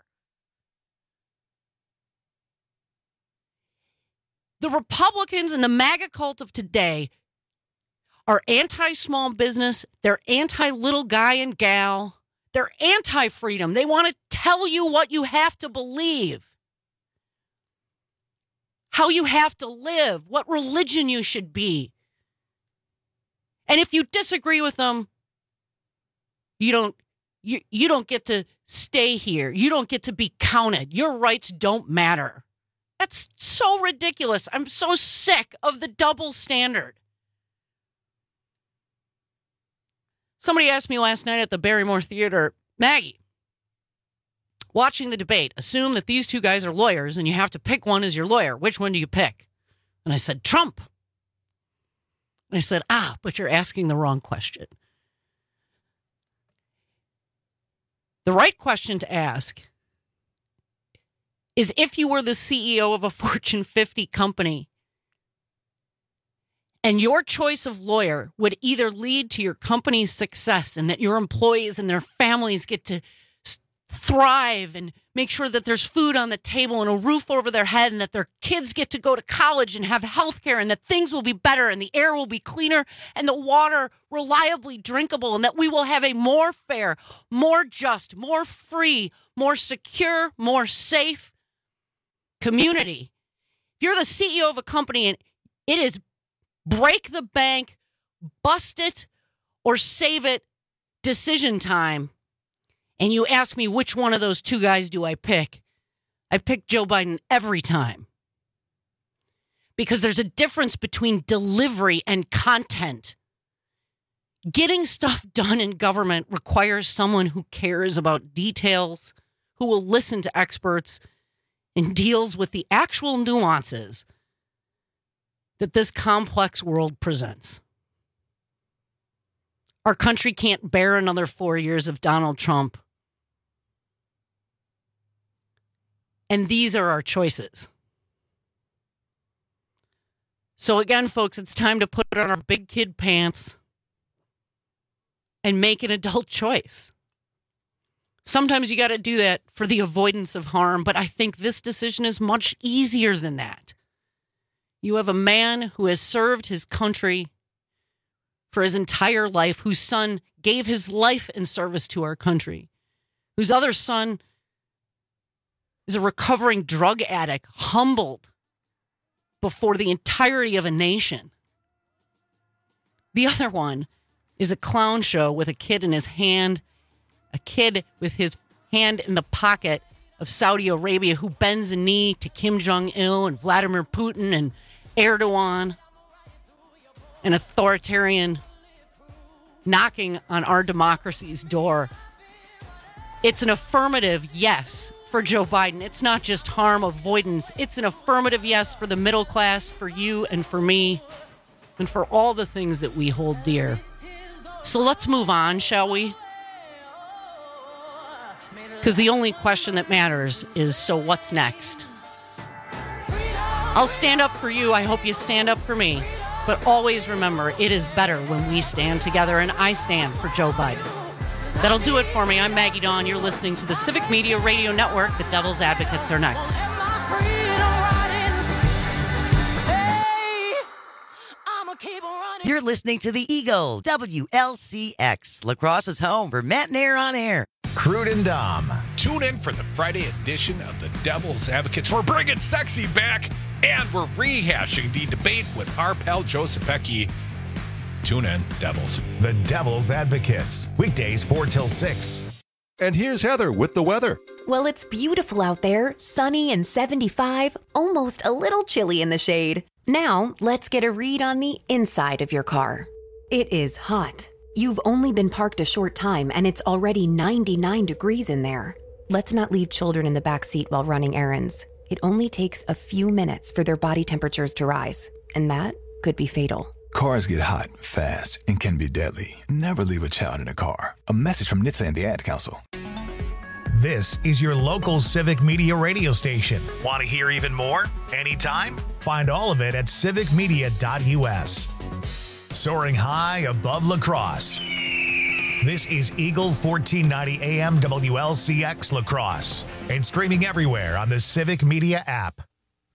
The Republicans and the MAGA cult of today are anti-small business. They're anti-little guy and gal. They're anti-freedom. They want to tell you what you have to believe, how you have to live, what religion you should be. And if you disagree with them, you don't you, you don't get to stay here. You don't get to be counted. Your rights don't matter. That's so ridiculous. I'm so sick of the double standard. Somebody asked me last night at the Barrymore Theater, Maggie, watching the debate, assume that these two guys are lawyers and you have to pick one as your lawyer. Which one do you pick? And I said, Trump. And I said, ah, but you're asking the wrong question. The right question to ask is, if you were the C E O of a Fortune fifty company and your choice of lawyer would either lead to your company's success and that your employees and their families get to thrive and make sure that there's food on the table and a roof over their head and that their kids get to go to college and have health care and that things will be better and the air will be cleaner and the water reliably drinkable and that we will have a more fair, more just, more free, more secure, more safe community. If you're the C E O of a company and it is break the bank, bust it, or save it decision time, and you ask me which one of those two guys do I pick, I pick Joe Biden every time. Because there's a difference between delivery and content. Getting stuff done in government requires someone who cares about details, who will listen to experts, and deals with the actual nuances that this complex world presents. Our country can't bear another four years of Donald Trump. And these are our choices. So again, folks, it's time to put on our big kid pants and make an adult choice. Sometimes you got to do that for the avoidance of harm, but I think this decision is much easier than that. You have a man who has served his country for his entire life, whose son gave his life in service to our country, whose other son is a recovering drug addict, humbled before the entirety of a nation. The other one is a clown show with a kid in his hand, a kid with his hand in the pocket of Saudi Arabia who bends a knee to Kim Jong-il and Vladimir Putin and Erdogan, an authoritarian knocking on our democracy's door. It's an affirmative yes for Joe Biden. It's not just harm avoidance. It's an affirmative yes for the middle class, for you and for me, and for all the things that we hold dear. So let's move on, shall we? Because the only question that matters is, so what's next? I'll stand up for you. I hope you stand up for me. But always remember, it is better when we stand together, and I stand for Joe Biden. That'll do it for me. I'm Maggie Dawn. You're listening to the Civic Media Radio Network. The Devil's Advocates are next. You're listening to The Eagle, W L C X, La Crosse's home for Matt and Air on Air. Crude and Dom. Tune in for the Friday edition of The Devil's Advocates. We're bringing sexy back, and we're rehashing the debate with our pal Joe Zepecki. Tune in, Devils. The Devil's Advocates. Weekdays four till six. And here's Heather with the weather. Well, it's beautiful out there, sunny and seventy-five, almost a little chilly in the shade. Now, let's get a read on the inside of your car. It is hot. You've only been parked a short time and it's already ninety-nine degrees in there. Let's not leave children in the back seat while running errands. It only takes a few minutes for their body temperatures to rise, and that could be fatal. Cars get hot, fast, and can be deadly. Never leave a child in a car. A message from N H T S A and the Ad Council. This is your local Civic Media radio station. Want to hear even more? Anytime? Find all of it at civic media dot U S. Soaring high above La Crosse. This is Eagle fourteen ninety A M W L C X La Crosse and streaming everywhere on the Civic Media app.